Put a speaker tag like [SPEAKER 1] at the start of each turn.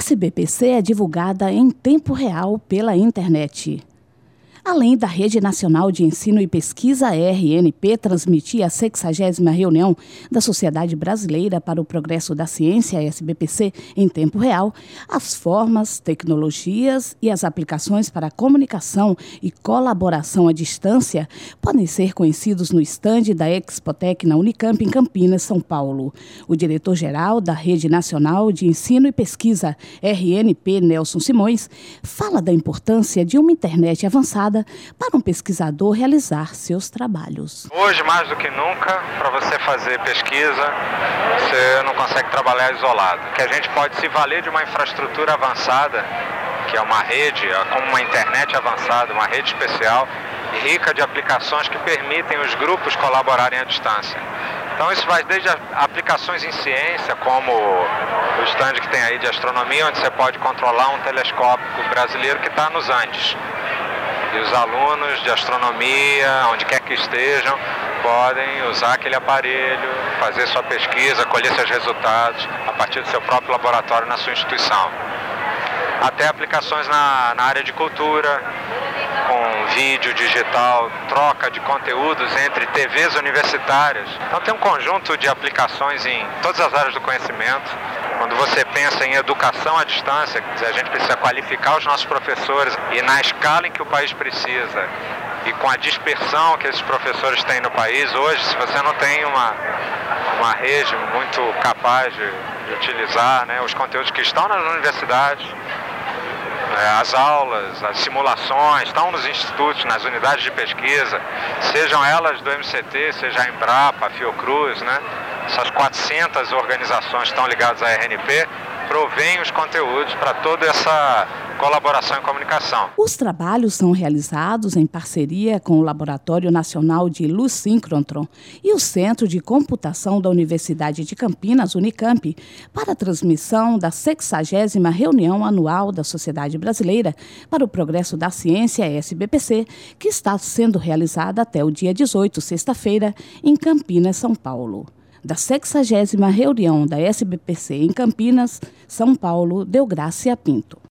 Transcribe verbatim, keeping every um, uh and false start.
[SPEAKER 1] S B P C é divulgada em tempo real pela internet. Além da Rede Nacional de Ensino e Pesquisa, R N P, transmitir a sexagésima reunião da Sociedade Brasileira para o Progresso da Ciência, S B P C, em tempo real, as formas, tecnologias e as aplicações para comunicação e colaboração à distância podem ser conhecidos no estande da Expotec na Unicamp, em Campinas, São Paulo. O diretor-geral da Rede Nacional de Ensino e Pesquisa, R N P, Nelson Simões, fala da importância de uma internet avançada para um pesquisador realizar seus trabalhos.
[SPEAKER 2] Hoje, mais do que nunca, para você fazer pesquisa, você não consegue trabalhar isolado. Que a gente pode se valer de uma infraestrutura avançada, que é uma rede, como uma internet avançada, uma rede especial, rica de aplicações que permitem os grupos colaborarem à distância. Então isso vai desde aplicações em ciência, como o stand que tem aí de astronomia, onde você pode controlar um telescópio brasileiro que está nos Andes. E os alunos de astronomia, onde quer que estejam, podem usar aquele aparelho, fazer sua pesquisa, colher seus resultados a partir do seu próprio laboratório na sua instituição. Até aplicações na, na área de cultura, com vídeo digital, troca de conteúdos entre T Vs universitárias. Então tem um conjunto de aplicações em todas as áreas do conhecimento. Quando você pensa em educação à distância, quer dizer, a gente precisa qualificar os nossos professores e na escala em que o país precisa e com a dispersão que esses professores têm no país, hoje, se você não tem uma, uma rede muito capaz de, de utilizar, né, os conteúdos que estão nas universidades, as aulas, as simulações, estão nos institutos, nas unidades de pesquisa, sejam elas do M C T, seja a Embrapa, a Fiocruz, né? Essas quatrocentas organizações que estão ligadas à R N P provêm os conteúdos para toda essa colaboração e comunicação.
[SPEAKER 1] Os trabalhos são realizados em parceria com o Laboratório Nacional de Luz Síncrotron e o Centro de Computação da Universidade de Campinas, Unicamp, para a transmissão da sexagésima reunião anual da Sociedade Brasileira para o Progresso da Ciência, S B P C, que está sendo realizada até o dia dezoito, sexta-feira, em Campinas, São Paulo. Da sexagésima reunião da S B P C em Campinas, São Paulo, Deográcia Pinto.